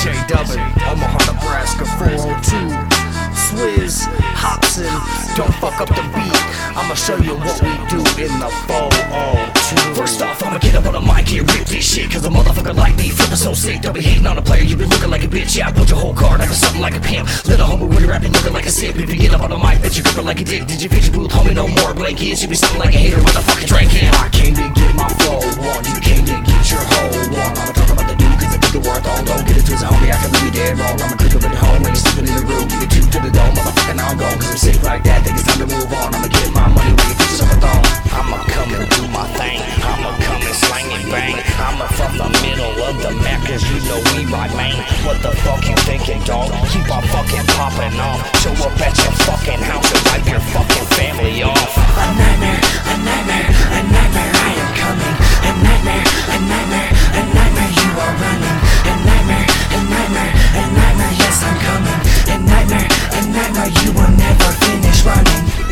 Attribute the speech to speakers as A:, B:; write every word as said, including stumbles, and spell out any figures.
A: J Dubbin, Omaha, Nebraska, four oh two. Swizz, Hobson, don't fuck up the beat. I'ma show you what we do in the four oh two. First off, I'ma get up on the mic and rip this shit, cause a motherfucker like me flippin' so sick. Don't be hating on a player, you been looking like a bitch. Yeah, I put your whole card out of something like a pimp. Little homie with rapping looking like a sip. If you get up on the mic, bitch, you gripping like a dick. Did you fix your booth, homie, no more blankets. You be sounding like a hater, motherfucking drinking. I came to get my flow on, you came to get your hoe on. I'ma talk about the dude, cause I get the worth on. Don't get it twisted, homie, I can leave you dead wrong. I'ma creep up in the home when you're sleeping in the room. Give it two to the dome, motherfucker, now I'm gone. Cause I'm sick like that, think it's time to move on. I'ma get my money when you get yourself a thong. I'ma come and do my thing, I'ma come and slang and bang. I'ma from the middle of the map, cause you know we right, man. What the fuck you thinking, dog? Keep on fucking popping off. Show up at your fucking house and wipe your fucking family off.
B: A nightmare, a nightmare, a nightmare, I am coming. A nightmare, a nightmare, a nightmare, you are running. A nightmare, a nightmare, a nightmare, yes I'm coming. A nightmare, a nightmare, you will never finish running.